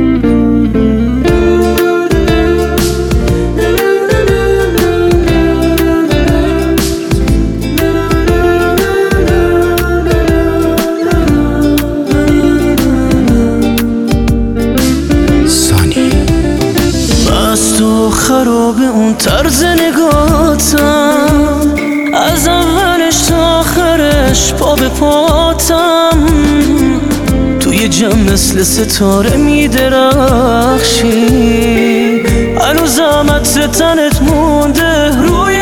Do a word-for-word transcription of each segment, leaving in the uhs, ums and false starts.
خراب اون طرز نگاتم، از اولش تا آخرش پا به پاتم، توی جمع مثل ستاره می درخشی، هنوزم عطر تنت مونده روی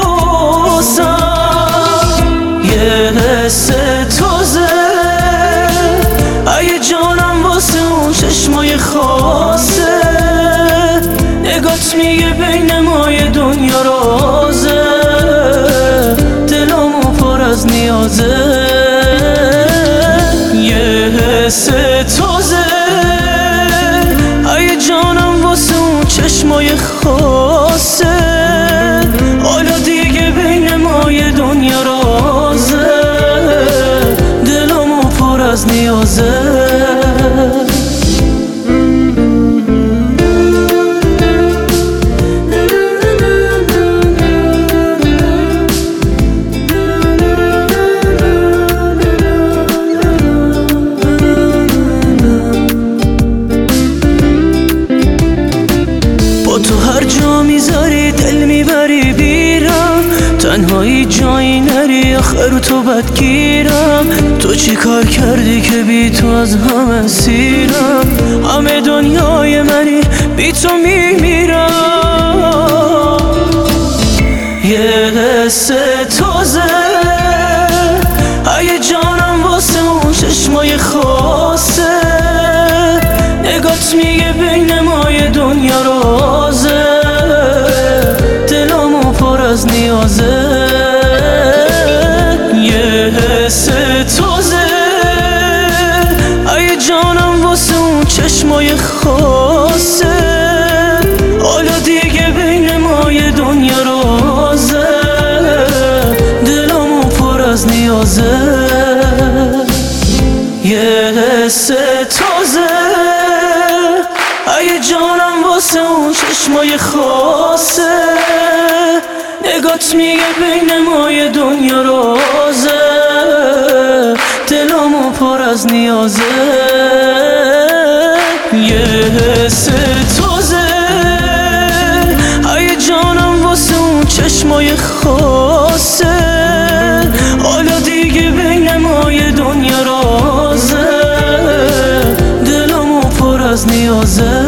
لباسم. یه حس تازه ای جانم واسه اون چشمای خاصه، نگات میگه بین مای دنیا رازه، دلمو پر از نیازه. یه حس تازه ای جانم واسه اون چشمای خاصه، حالا دیگه بین مای دنیا رازه، دلمو پر از نیازه. تو هر جا میذاری دل میبری بیرم، تنهایی جایی نری آخر تو بدگیرم. تو چی کار کردی که بی تو از همه سیرم، همه دنیای منی بی تو میمیرم. یه حس تازه ای جانم واسه اون چشمای خاصه، نگات میگه بین مای دنیا رازه، دلمو پر از نیازه. یه حس تازه ای جانم واسه اون چشمای خاصه، حالا دیگه بین مای دنیا رازه، دلمو پر از نیازه. یه حس تازه ای جانم واسه اون چشمای خاصه، نگات میگه بین مای دنیا رازه، دلمو پر از نیازه. یه حس تازه ای جانم واسه اون چشمای خاصه، حالا دیگه بین مای دنیا رازه، دلمو پر از نیازه.